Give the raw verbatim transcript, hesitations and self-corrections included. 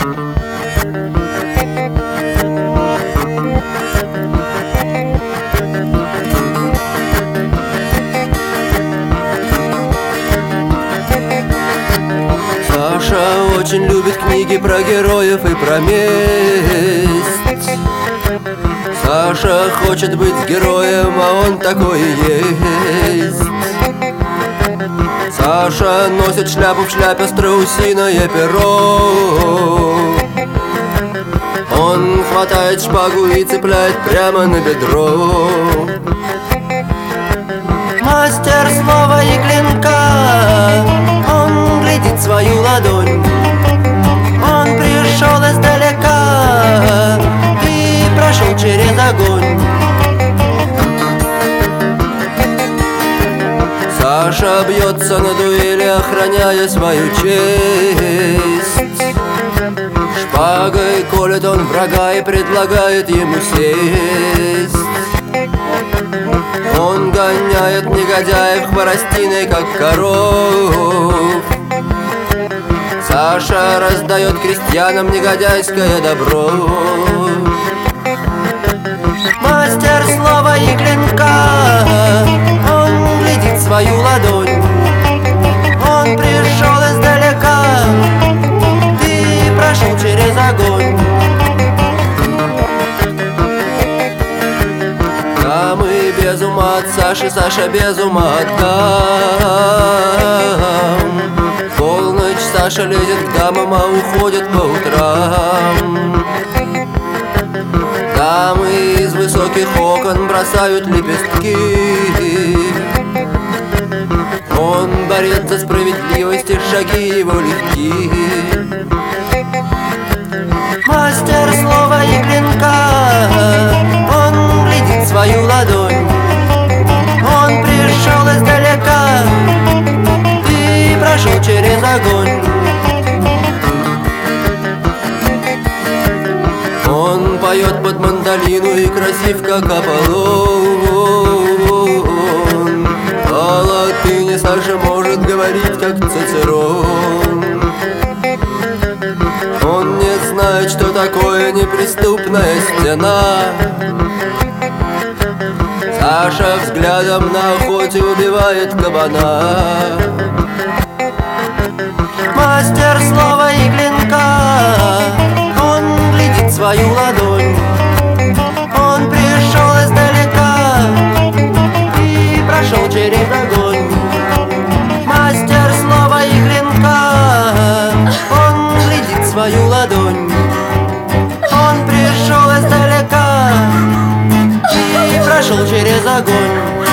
Саша очень любит книги про героев и про месть. Саша хочет быть героем, а он такой и есть. Саша носит шляпу, в шляпе страусиное перо. Он хватает шпагу и цепляет прямо на бедро. Мастер слова и клинка, он глядит в свою ладонь. Он пришел издалека и прошел через огонь. Саша бьется на дуэли, охраняя свою честь. Шпагой колет он врага и предлагает ему сесть. Он гоняет негодяев хворостиной, как коров. Саша раздает крестьянам негодяйское добро. Мастер слова и клинка, он глядит в свою ладонь. Он пришел издалека и прошел через огонь. Дамы без ума от Саши, Саша без ума от дам. В полночь Саша лезет к дамам, а уходит по утрам. Дамы из высоких окон бросают лепестки. Он борец за справедливость, и шаги его легки. Мастер слова и клинка, он глядит в свою ладонь. Он пришел издалека и прошел через огонь. Он поет под мандолину и красив, как Аполлон. По латыни Саша может говорить, как Цицерон. Он не знает, что такое неприступная стена. Саша взглядом на охоте убивает кабана. Мастер слова и клинка, он глядит в свою ладонь. Он пришел издалека и прошел через огонь. Мастер слова и клинка, он глядит в свою ладонь. Он пришел издалека и прошел через огонь.